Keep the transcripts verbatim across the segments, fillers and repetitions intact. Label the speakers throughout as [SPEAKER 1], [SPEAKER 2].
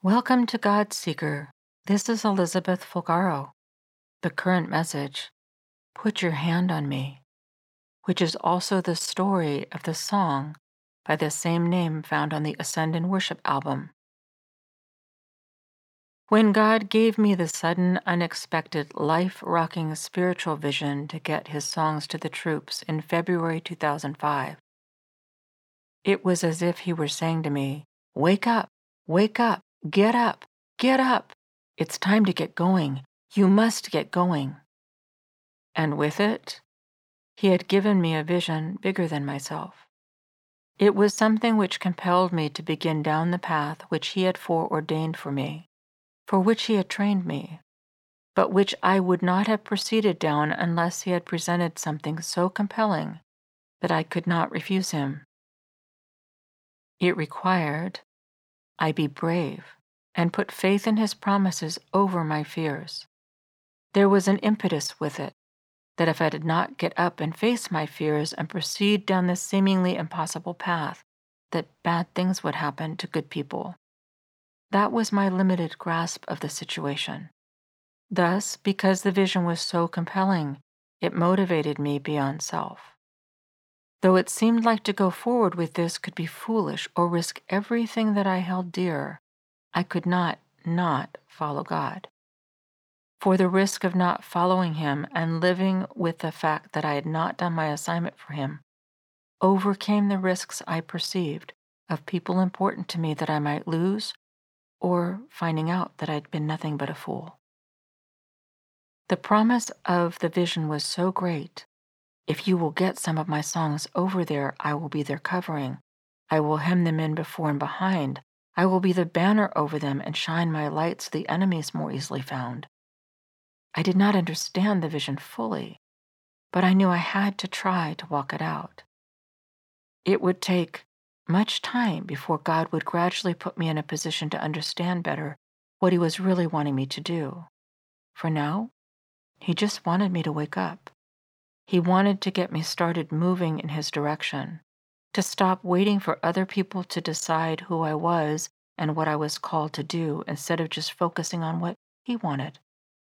[SPEAKER 1] Welcome to God Seeker. This is Elizabeth Fulgaro. The current message, Put Your Hand on Me, which is also the story of the song by the same name found on the Ascend and Worship album. When God gave me the sudden, unexpected, life-rocking spiritual vision to get his songs to the troops in February two thousand five, it was as if he were saying to me, "Wake up, wake up, get up. Get up! It's time to get going. You must get going." And with it, he had given me a vision bigger than myself. It was something which compelled me to begin down the path which he had foreordained for me, for which he had trained me, but which I would not have proceeded down unless he had presented something so compelling that I could not refuse him. It required I be brave and put faith in his promises over my fears. There was an impetus with it, that if I did not get up and face my fears and proceed down this seemingly impossible path, that bad things would happen to good people. That was my limited grasp of the situation. Thus, because the vision was so compelling, it motivated me beyond self. Though it seemed like to go forward with this could be foolish or risk everything that I held dear, I could not not follow God. For the risk of not following him and living with the fact that I had not done my assignment for him overcame the risks I perceived of people important to me that I might lose, or finding out that I'd been nothing but a fool. The promise of the vision was so great. If you will get some of my songs over there, I will be their covering. I will hem them in before and behind. I will be the banner over them and shine my light so the enemy is more easily found. I did not understand the vision fully, but I knew I had to try to walk it out. It would take much time before God would gradually put me in a position to understand better what he was really wanting me to do. For now, he just wanted me to wake up. He wanted to get me started moving in his direction, to stop waiting for other people to decide who I was and what I was called to do instead of just focusing on what he wanted.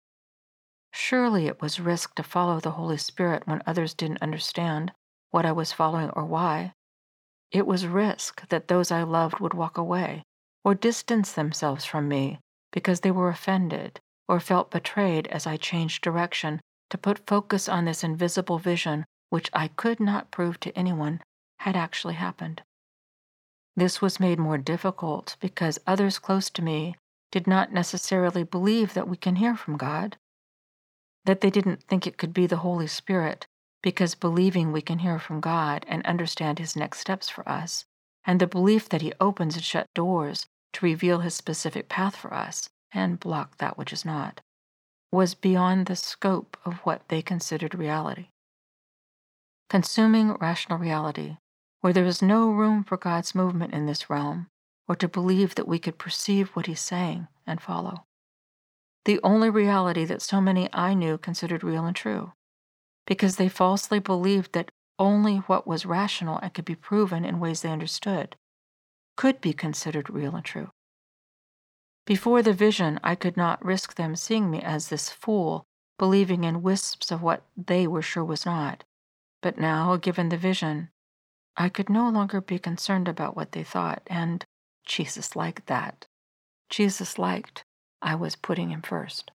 [SPEAKER 1] Surely it was risk to follow the Holy Spirit when others didn't understand what I was following or why. It was risk that those I loved would walk away or distance themselves from me because they were offended or felt betrayed as I changed direction to put focus on this invisible vision which I could not prove to anyone had actually happened. This was made more difficult because others close to me did not necessarily believe that we can hear from God, that they didn't think it could be the Holy Spirit, because believing we can hear from God and understand his next steps for us, and the belief that he opens and shuts doors to reveal his specific path for us and block that which is not, was beyond the scope of what they considered reality. Consuming rational reality, where there was no room for God's movement in this realm, or to believe that we could perceive what he's saying and follow. The only reality that so many I knew considered real and true, because they falsely believed that only what was rational and could be proven in ways they understood could be considered real and true. Before the vision, I could not risk them seeing me as this fool, believing in wisps of what they were sure was not. But now, given the vision, I could no longer be concerned about what they thought, and Jesus liked that. Jesus liked I was putting him first.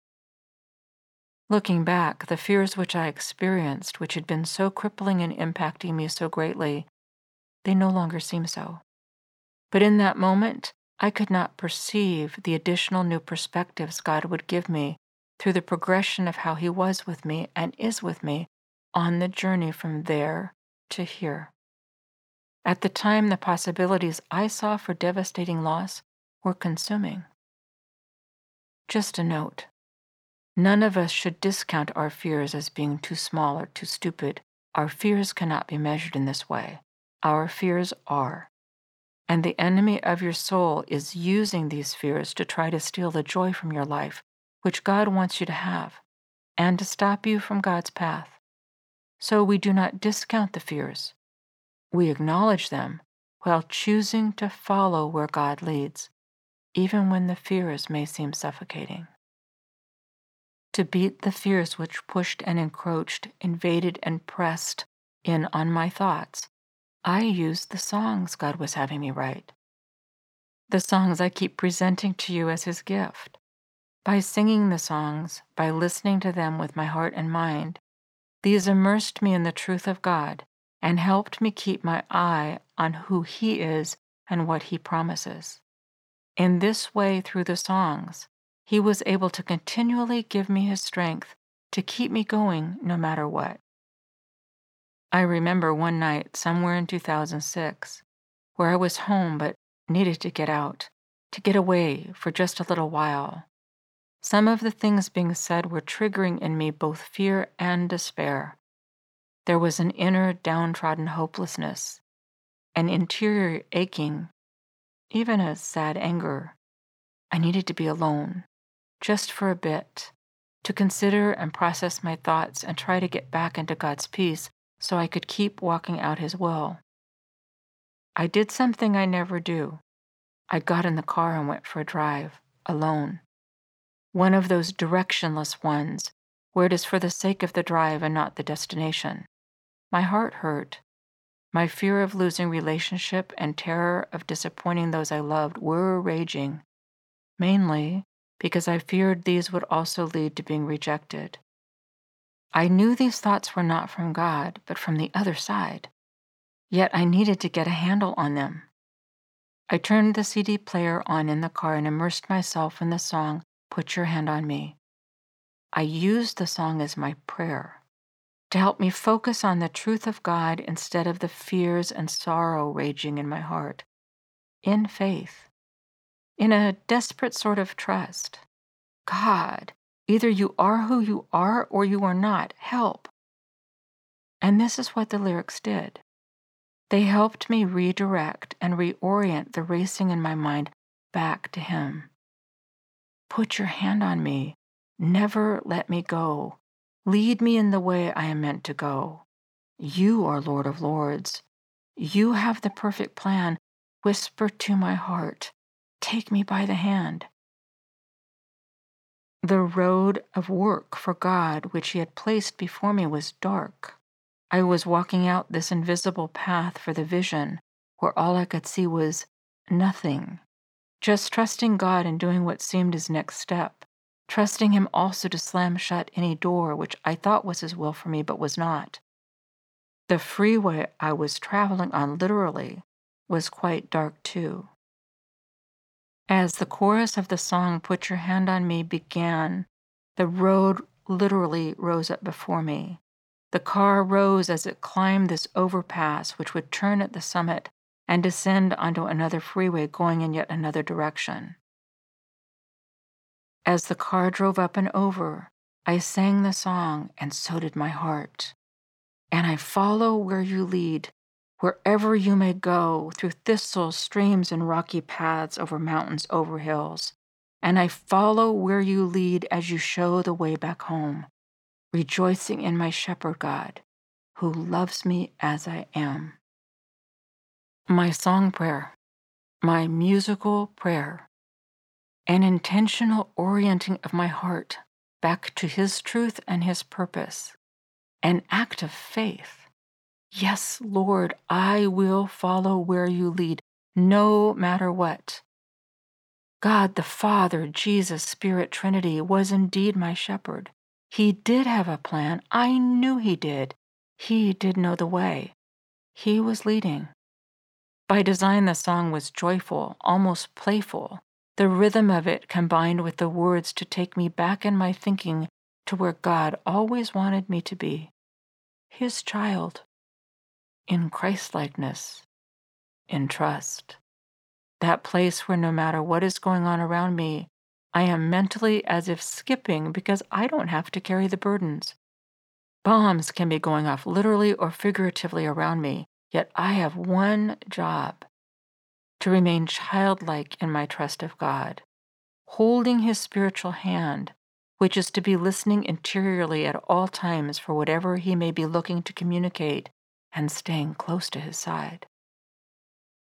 [SPEAKER 1] Looking back, the fears which I experienced, which had been so crippling and impacting me so greatly, they no longer seem so. But in that moment, I could not perceive the additional new perspectives God would give me through the progression of how he was with me and is with me on the journey from there to here. At the time, the possibilities I saw for devastating loss were consuming. Just a note. None of us should discount our fears as being too small or too stupid. Our fears cannot be measured in this way. Our fears are. And the enemy of your soul is using these fears to try to steal the joy from your life, which God wants you to have, and to stop you from God's path. So we do not discount the fears. We acknowledge them while choosing to follow where God leads, even when the fears may seem suffocating. To beat the fears which pushed and encroached, invaded and pressed in on my thoughts, I used the songs God was having me write. The songs I keep presenting to you as His gift. By singing the songs, by listening to them with my heart and mind, these immersed me in the truth of God and helped me keep my eye on who He is and what He promises. In this way, through the songs, He was able to continually give me His strength to keep me going no matter what. I remember one night, somewhere in two thousand six, where I was home but needed to get out, to get away for just a little while. Some of the things being said were triggering in me both fear and despair. There was an inner downtrodden hopelessness, an interior aching, even a sad anger. I needed to be alone, just for a bit, to consider and process my thoughts and try to get back into God's peace so I could keep walking out His will. I did something I never do. I got in the car and went for a drive, alone. One of those directionless ones, where it is for the sake of the drive and not the destination. My heart hurt. My fear of losing relationship and terror of disappointing those I loved were raging, mainly because I feared these would also lead to being rejected. I knew these thoughts were not from God, but from the other side. Yet I needed to get a handle on them. I turned the C D player on in the car and immersed myself in the song, "Put Your Hand on Me." I used the song as my prayer, to help me focus on the truth of God instead of the fears and sorrow raging in my heart, in faith, in a desperate sort of trust. God, either you are who you are or you are not. Help. And this is what the lyrics did. They helped me redirect and reorient the racing in my mind back to Him. Put your hand on me. Never let me go. Lead me in the way I am meant to go. You are Lord of Lords. You have the perfect plan. Whisper to my heart. Take me by the hand. The road of work for God which He had placed before me was dark. I was walking out this invisible path for the vision, where all I could see was nothing. Just trusting God and doing what seemed His next step. Trusting Him also to slam shut any door which I thought was His will for me but was not. The freeway I was traveling on literally was quite dark too. As the chorus of the song "Put Your Hand on Me" began, the road literally rose up before me. The car rose as it climbed this overpass which would turn at the summit and descend onto another freeway going in yet another direction. As the car drove up and over, I sang the song, and so did my heart. And I follow where you lead, wherever you may go, through thistles, streams, and rocky paths, over mountains, over hills. And I follow where you lead as you show the way back home, rejoicing in my shepherd God, who loves me as I am. My song prayer, my musical prayer, an intentional orienting of my heart back to His truth and His purpose, an act of faith. Yes, Lord, I will follow where you lead, no matter what. God the Father, Jesus, Spirit, Trinity was indeed my shepherd. He did have a plan. I knew He did. He did know the way. He was leading. By design, the song was joyful, almost playful. The rhythm of it combined with the words to take me back in my thinking to where God always wanted me to be, His child, in Christ-likeness, in trust. That place where no matter what is going on around me, I am mentally as if skipping because I don't have to carry the burdens. Bombs can be going off literally or figuratively around me, yet I have one job: to remain childlike in my trust of God, holding His spiritual hand, which is to be listening interiorly at all times for whatever He may be looking to communicate, and staying close to His side.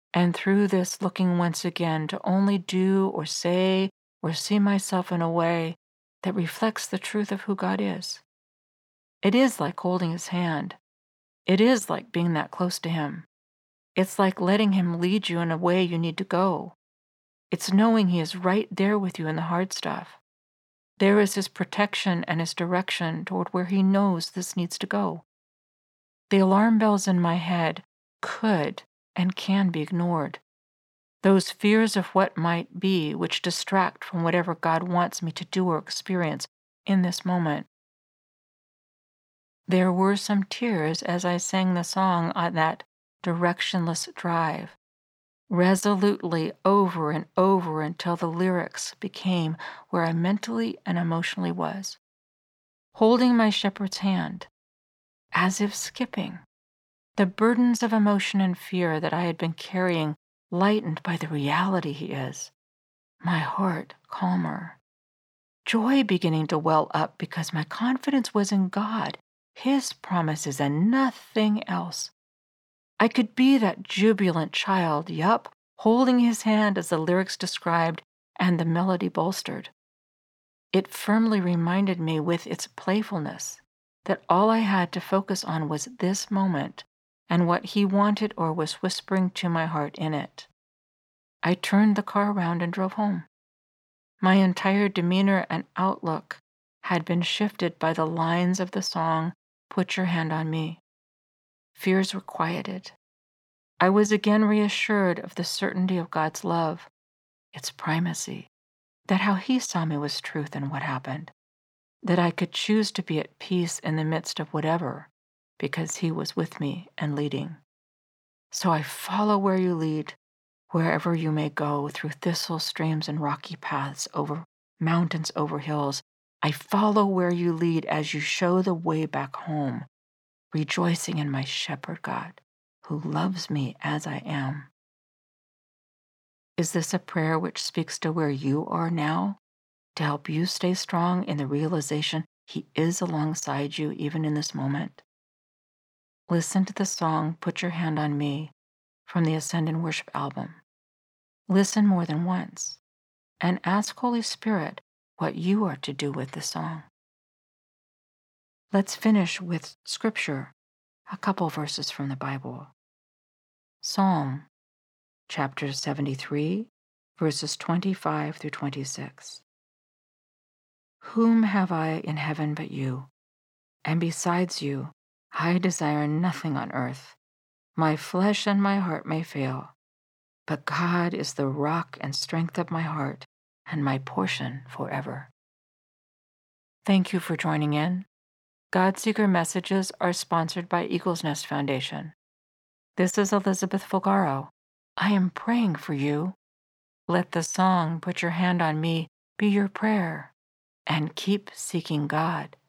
[SPEAKER 1] And through this looking once again to only do or say or see myself in a way that reflects the truth of who God is. It is like holding his hand. It is like being that close to him. It's like letting him lead you in a way you need to go. It's knowing he is right there with you in the hard stuff. There is his protection and his direction toward where he knows this needs to go. The alarm bells in my head could and can be ignored. Those fears of what might be, which distract from whatever God wants me to do or experience in this moment. There were some tears as I sang the song on that directionless drive, resolutely over and over until the lyrics became where I mentally and emotionally was. Holding my shepherd's hand, as if skipping, the burdens of emotion and fear that I had been carrying lightened by the reality he is, my heart calmer, joy beginning to well up because my confidence was in God, his promises, and nothing else. I could be that jubilant child, yup, holding his hand as the lyrics described and the melody bolstered. It firmly reminded me with its playfulness that all I had to focus on was this moment and what he wanted or was whispering to my heart in it. I turned the car around and drove home. My entire demeanor and outlook had been shifted by the lines of the song, "Put Your Hand on Me." Fears were quieted. I was again reassured of the certainty of God's love, its primacy, that how he saw me was truth in what happened, that I could choose to be at peace in the midst of whatever, because he was with me and leading. So I follow where you lead, wherever you may go, through thistle streams and rocky paths, over mountains, over hills. I follow where you lead as you show the way back home, rejoicing in my shepherd God, who loves me as I am. Is this a prayer which speaks to where you are now, to help you stay strong in the realization he is alongside you even in this moment? Listen to the song, "Put Your Hand on Me," from the Ascend and Worship album. Listen more than once, and ask Holy Spirit what you are to do with the song. Let's finish with scripture, a couple verses from the Bible. Psalm chapter seventy-three, verses twenty-five through twenty-six. Whom have I in heaven but you? And besides you, I desire nothing on earth. My flesh and my heart may fail, but God is the rock and strength of my heart and my portion forever. Thank you for joining in. God Seeker messages are sponsored by Eagle's Nest Foundation. This is Elizabeth Fulgaro. I am praying for you. Let the song, "Put Your Hand on Me," be your prayer, and keep seeking God